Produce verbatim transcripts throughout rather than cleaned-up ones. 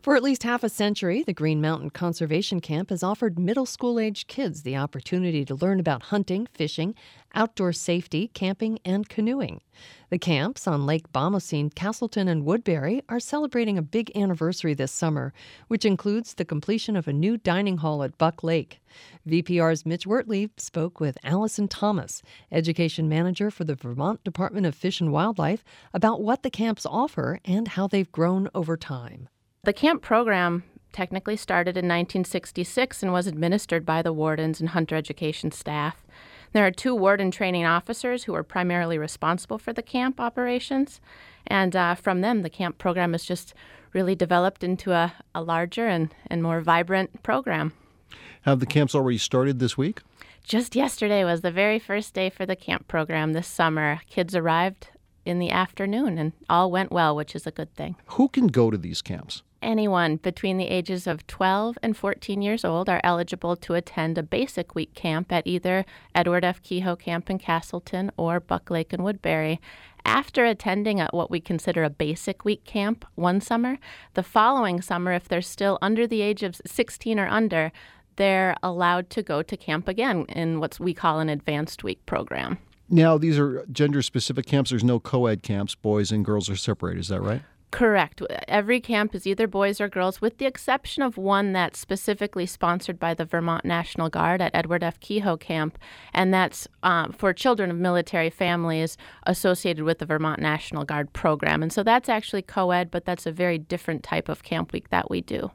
For at least half a century, the Green Mountain Conservation Camp has offered middle school-age kids the opportunity to learn about hunting, fishing, outdoor safety, camping, and canoeing. The camps on Lake Bomoseen, Castleton, and Woodbury are celebrating a big anniversary this summer, which includes the completion of a new dining hall at Buck Lake. V P R's Mitch Wertley spoke with Allison Thomas, Education Manager for the Vermont Department of Fish and Wildlife, about what the camps offer and how they've grown over time. The camp program technically started in nineteen sixty-six and was administered by the wardens and hunter education staff. There are two warden training officers who are primarily responsible for the camp operations, and uh, from them, the camp program has just really developed into a, a larger and, and more vibrant program. Have the camps already started this week? Just yesterday was the very first day for the camp program this summer. Kids arrived in the afternoon, and all went well, which is a good thing. Who can go to these camps? Anyone between the ages of twelve and fourteen years old are eligible to attend a basic week camp at either Edward F. Kehoe Camp in Castleton or Buck Lake in Woodbury. After attending a, what we consider a basic week camp one summer, the following summer, if they're still under the age of sixteen or under, they're allowed to go to camp again in what we call an advanced week program. Now, these are gender-specific camps. There's no co-ed camps. Boys and girls are separated. Is that right? Correct. Every camp is either boys or girls, with the exception of one that's specifically sponsored by the Vermont National Guard at Edward F. Kehoe Camp, and that's um, for children of military families associated with the Vermont National Guard program. And so that's actually co-ed, but that's a very different type of camp week that we do.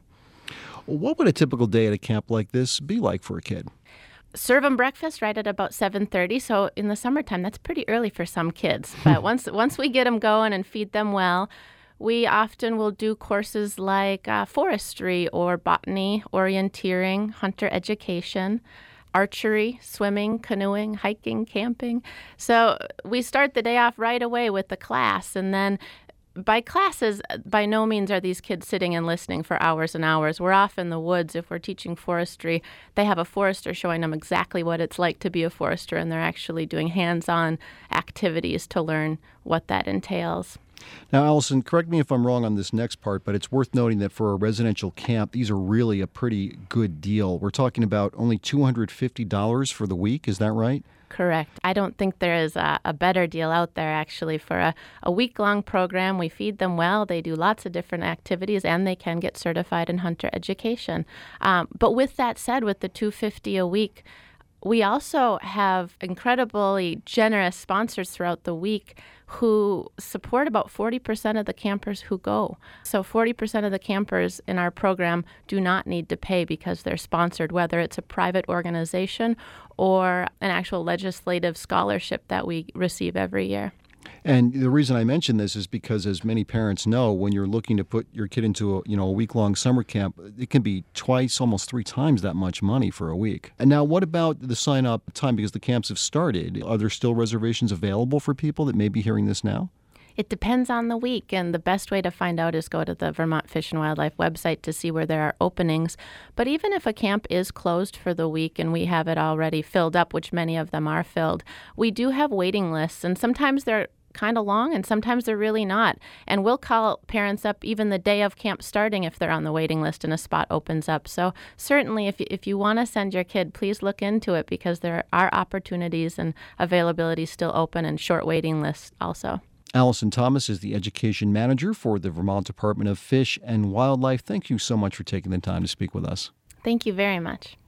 What would a typical day at a camp like this be like for a kid? Serve them breakfast right at about seven thirty. So in the summertime, that's pretty early for some kids. But once once we get them going and feed them well, we often will do courses like uh, forestry or botany, orienteering, hunter education, archery, swimming, canoeing, hiking, camping. So we start the day off right away with the class, and then by classes, by no means are these kids sitting and listening for hours and hours. We're off in the woods. If we're teaching forestry, they have a forester showing them exactly what it's like to be a forester, and they're actually doing hands-on activities to learn what that entails. Now, Allison, correct me if I'm wrong on this next part, but it's worth noting that for a residential camp, these are really a pretty good deal. We're talking about only two hundred fifty dollars for the week. Is that right? Correct. I don't think there is a, a better deal out there, actually, for a, a week-long program. We feed them well. They do lots of different activities, and they can get certified in hunter education. Um, but with that said, with the two hundred fifty dollars a week, we also have incredibly generous sponsors throughout the week who support about forty percent of the campers who go. So forty percent of the campers in our program do not need to pay because they're sponsored, whether it's a private organization or an actual legislative scholarship that we receive every year. And the reason I mention this is because, as many parents know, when you're looking to put your kid into a, you know, a week-long summer camp, it can be twice, almost three times that much money for a week. And now, what about the sign-up time? Because the camps have started. Are there still reservations available for people that may be hearing this now? It depends on the week, and the best way to find out is go to the Vermont Fish and Wildlife website to see where there are openings. But even if a camp is closed for the week and we have it already filled up, which many of them are filled, we do have waiting lists, and sometimes they're kind of long and sometimes they're really not. And we'll call parents up even the day of camp starting if they're on the waiting list and a spot opens up. So certainly if you, if you want to send your kid, please look into it because there are opportunities and availability still open and short waiting lists also. Allison Thomas is the Education Manager for the Vermont Department of Fish and Wildlife. Thank you so much for taking the time to speak with us. Thank you very much.